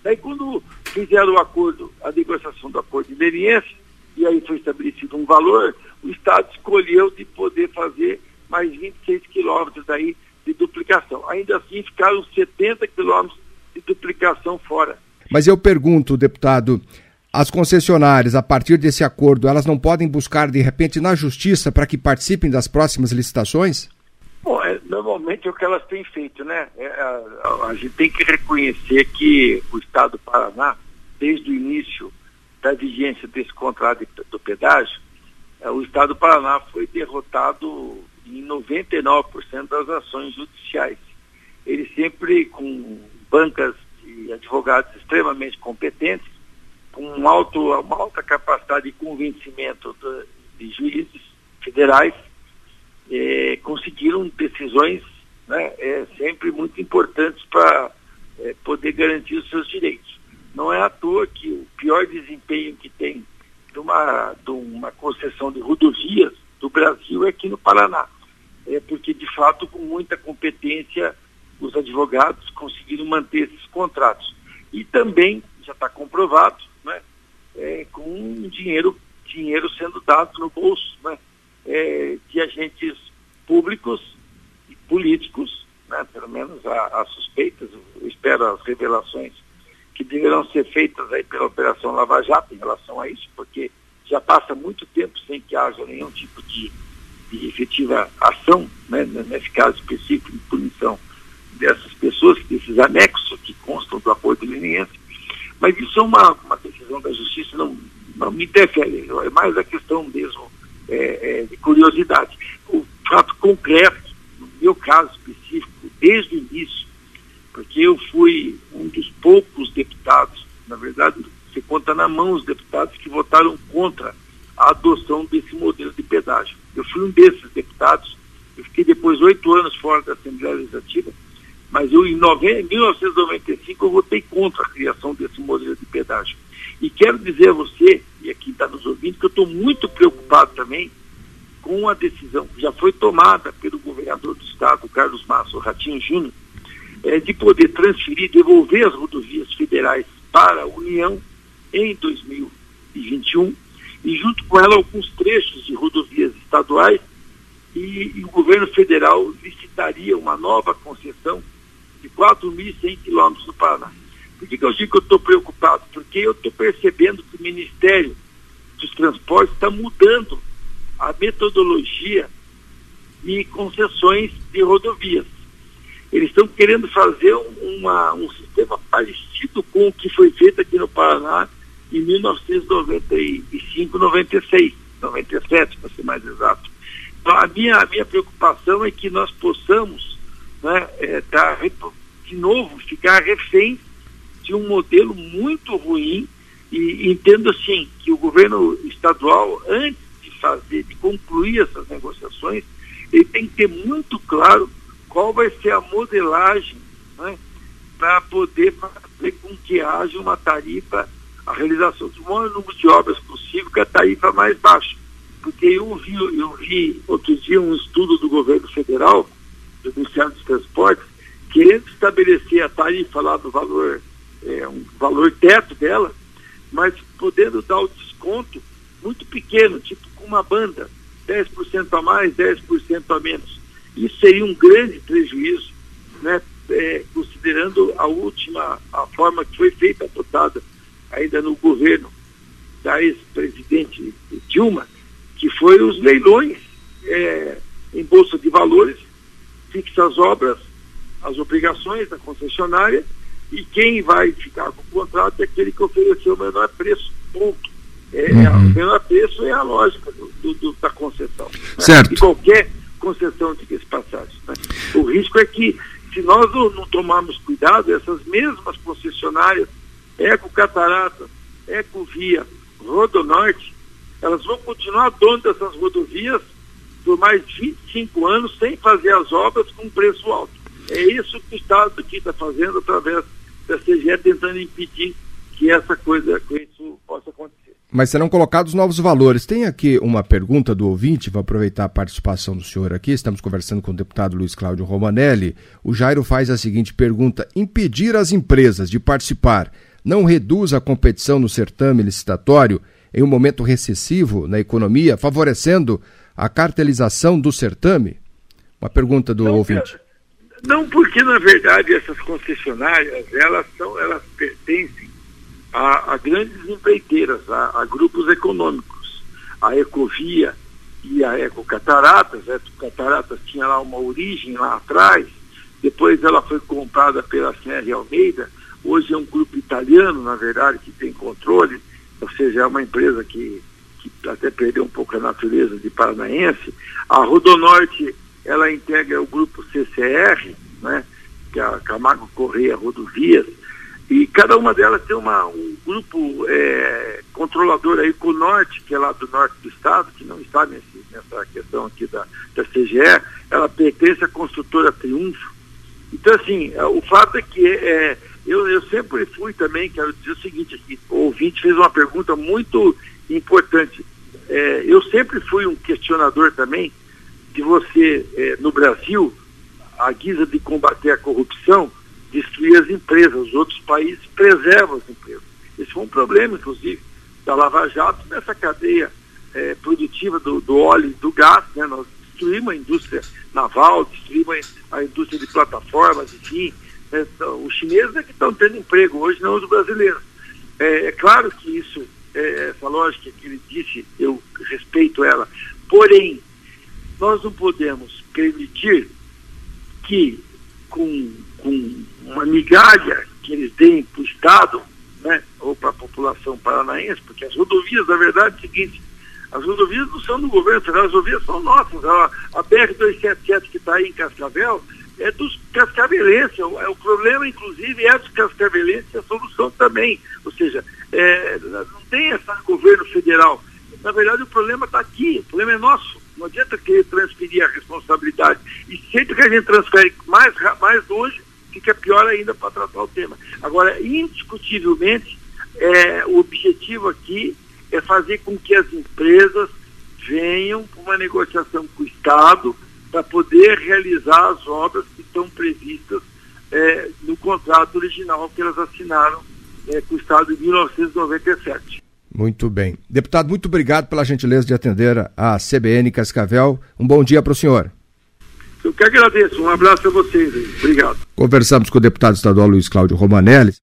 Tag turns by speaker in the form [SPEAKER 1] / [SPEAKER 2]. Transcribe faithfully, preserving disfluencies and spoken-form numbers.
[SPEAKER 1] Daí quando fizeram o acordo, a negociação do acordo de leniência, e aí foi estabelecido um valor, o Estado escolheu de poder fazer mais vinte e seis quilômetros daí de duplicação. Ainda assim ficaram setenta quilômetros de duplicação fora.
[SPEAKER 2] Mas eu pergunto, deputado, as concessionárias, a partir desse acordo, elas não podem buscar, de repente, na justiça para que participem das próximas licitações?
[SPEAKER 1] Bom, é, normalmente é o que elas têm feito, né? É, a, a, a gente tem que reconhecer que o Estado do Paraná, desde o início da vigência desse contrato de, do pedágio, é, o Estado do Paraná foi derrotado em noventa e nove por cento das ações judiciais. Ele sempre com bancas de advogados extremamente competentes, com um alto, uma alta capacidade de convencimento de, de juízes federais, É, conseguiram decisões, né, é, sempre muito importantes para é, poder garantir os seus direitos. Não é à toa que o pior desempenho que tem de uma, de uma concessão de rodovias do Brasil é aqui no Paraná. É porque, de fato, com muita competência, os advogados conseguiram manter esses contratos. E também, já está comprovado, né, é, com dinheiro, dinheiro sendo dado no bolso, né, É, de agentes públicos e políticos, né, pelo menos as suspeitas, eu espero as revelações que deverão ser feitas aí pela Operação Lava Jato em relação a isso, porque já passa muito tempo sem que haja nenhum tipo de, de efetiva ação, né, nesse caso específico de punição dessas pessoas, desses anexos que constam do acordo leniense. Mas isso é uma, uma decisão da Justiça, não, não me interfere, é mais a questão mesmo É, é, de curiosidade. O fato concreto, no meu caso específico, desde o início, porque eu fui um dos poucos deputados, na verdade, você conta na mão os deputados que votaram contra a adoção desse modelo de pedágio. Eu fui um desses deputados, eu fiquei depois oito anos fora da Assembleia Legislativa, mas eu, em mil novecentos e noventa e cinco, eu votei contra a criação desse modelo de pedágio. E quero dizer a você, e aqui está nos ouvindo, que eu estou muito preocupado também com a decisão que já foi tomada pelo governador do estado, Carlos Massa Ratinho Júnior, é, de poder transferir, devolver as rodovias federais para a União em dois mil e vinte e um, e junto com ela alguns trechos de rodovias estaduais, e, e o governo federal licitaria uma nova concessão de quatro mil e cem quilômetros no Paraná. Por que, que eu digo que eu estou preocupado? Porque eu estou percebendo que o Ministério dos Transportes está mudando a metodologia de concessões de rodovias. Eles estão querendo fazer uma, um sistema parecido com o que foi feito aqui no Paraná em mil novecentos e noventa e cinco, noventa e seis, noventa e sete, para ser mais exato. Então, a minha, a minha preocupação é que nós possamos, né, é, tá, de novo, ficar refém de um modelo muito ruim, e entendo assim que o governo estadual, antes de fazer, de concluir essas negociações, ele tem que ter muito claro qual vai ser a modelagem, né, para poder fazer com que haja uma tarifa, a realização do maior número de obras possível, que é a tarifa mais baixa. Porque eu vi, eu vi outro dia um estudo do governo federal, do Ministério dos Transportes, querendo estabelecer a tarifa lá do valor, é, um valor teto dela, mas podendo dar o desconto muito pequeno, tipo com uma banda, dez por cento a mais, dez por cento a menos. Isso seria um grande prejuízo, né, é, considerando a última, a forma que foi feita, adotada ainda no governo da ex-presidente Dilma, que foi os leilões é, em bolsa de valores, fixa as obras, as obrigações da concessionária, e quem vai ficar com o contrato é aquele que ofereceu o menor preço, ponto. É, uhum. O menor preço é a lógica do, do, do, da concessão.
[SPEAKER 2] Certo.
[SPEAKER 1] Né? De qualquer concessão de passagem. Né? O risco é que, se nós não, não tomarmos cuidado, essas mesmas concessionárias, Eco Catarata, Ecovia, Rodonorte, elas vão continuar donas dessas rodovias por mais de vinte e cinco anos sem fazer as obras com preço alto. É isso que o Estado aqui está fazendo através da C G E, tentando impedir que essa coisa, que isso possa acontecer.
[SPEAKER 2] Mas serão colocados novos valores. Tem aqui uma pergunta do ouvinte, vou aproveitar a participação do senhor aqui, estamos conversando com o deputado Luiz Cláudio Romanelli. O Jairo faz a seguinte pergunta: impedir as empresas de participar não reduz a competição no certame licitatório em um momento recessivo na economia, favorecendo a cartelização do certame? Uma pergunta do
[SPEAKER 1] não,
[SPEAKER 2] ouvinte.
[SPEAKER 1] Não, porque na verdade essas concessionárias, elas, são, elas pertencem a, a grandes empreiteiras, a, a grupos econômicos. A Ecovia e a Ecocataratas, a Ecocataratas tinha lá uma origem lá atrás, depois ela foi comprada pela C R Almeida, hoje é um grupo italiano, na verdade, que tem controle, ou seja, é uma empresa que, que até perdeu um pouco a natureza de paranaense. A Rodonorte, ela integra o grupo C C R, né, que é a Camargo Correia Rodovias, e cada uma delas tem uma, um grupo é, controlador, a Econorte, que é lá do norte do estado, que não está nesse, nessa questão aqui da, da C G E, ela pertence à construtora Triunfo. Então, assim, o fato é que é, eu, eu sempre fui também, quero dizer o seguinte aqui, o ouvinte fez uma pergunta muito importante. É, eu sempre fui um questionador também de você, é, no Brasil, à guisa de combater a corrupção, destruir as empresas. Os outros países preservam as empresas. Esse foi um problema, inclusive, da Lava Jato nessa cadeia é, produtiva do, do óleo e do gás, né? Nós destruímos a indústria naval, destruímos a indústria de plataformas, enfim. É, os chineses é que estão tendo emprego hoje, não os brasileiros. É, é claro que isso, é, essa lógica que ele disse, eu respeito ela. Porém, nós não podemos permitir que com, com uma migalha que eles deem para o Estado, né, ou para a população paranaense, porque as rodovias, na verdade, é o seguinte, as rodovias não são do governo federal, as rodovias são nossas. A, a B R duzentos e setenta e sete que está aí em Cascavel é dos cascavelenses. O, é, o problema, inclusive, é dos cascavelenses e a solução também. Ou seja, é, não tem esse governo federal. Na verdade, o problema está aqui, o problema é nosso. Não adianta querer transferir a responsabilidade. E sempre que a gente transfere mais, mais longe, fica pior ainda para tratar o tema. Agora, indiscutivelmente, é, o objetivo aqui é fazer com que as empresas venham para uma negociação com o Estado para poder realizar as obras que estão previstas é, no contrato original que elas assinaram é, com o Estado em mil novecentos e noventa e sete.
[SPEAKER 2] Muito bem. Deputado, muito obrigado pela gentileza de atender a C B N Cascavel. Um bom dia para o senhor.
[SPEAKER 1] Eu que agradeço. Um abraço a vocês aí. Obrigado.
[SPEAKER 2] Conversamos com o deputado estadual Luiz Cláudio Romanelli.